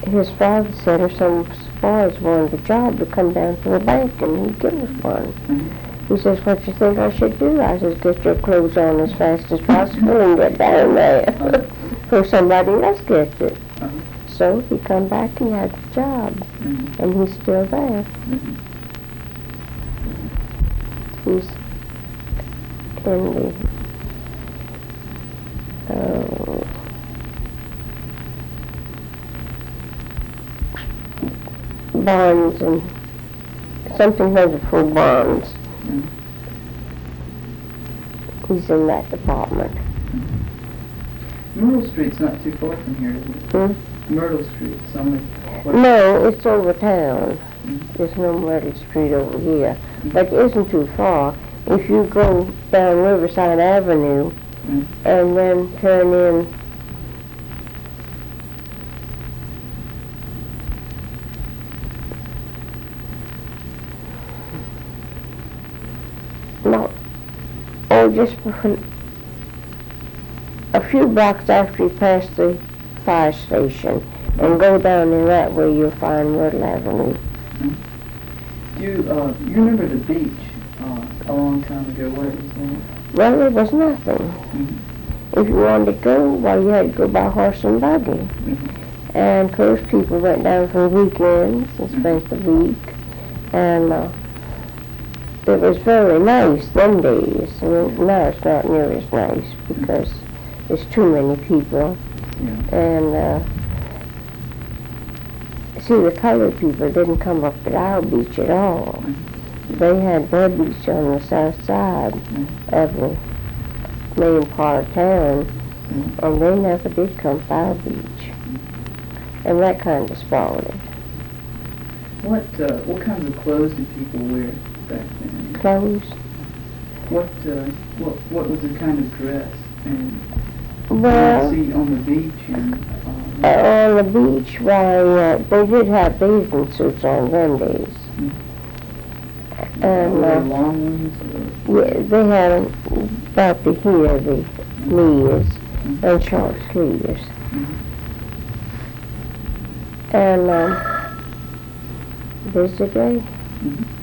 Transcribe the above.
his father said if some boys wanted a job to come down to the bank and he'd give us one. He says, what you think I should do? I says, get your clothes on as fast as possible and get down there before somebody else gets it. So he come back and had the job, and he's still there. He's in the bonds and something wonderful bonds. He's in that department. Myrtle Street's not too far from here, is it? Myrtle Street, somewhere. No, it's over town. There's no Myrtle Street over here. But it isn't too far. If you go down Riverside Avenue and then turn in just a few blocks after you pass the fire station and go down in that way, you'll find Myrtle Avenue. Do you remember the beach a long time ago? What it was like? Well, there was nothing. If you wanted to go, well, you had to go by horse and buggy. And of course, people went down for the weekends and spent the week. And it was very nice them days. I mean, now it's not near as nice because there's too many people. And see, the colored people didn't come up at our beach at all. They had their beach on the south side of the main part of town, and they never did come to our beach. And that kind of spoiled it. What kinds of clothes did people wear back then? Clothes? What was the kind of dress? And well, see on the beach and on the beach, why they did have bathing suits on them days. And were they long ones? Yeah, they had about to here the knees and short sleeves. And visitor day.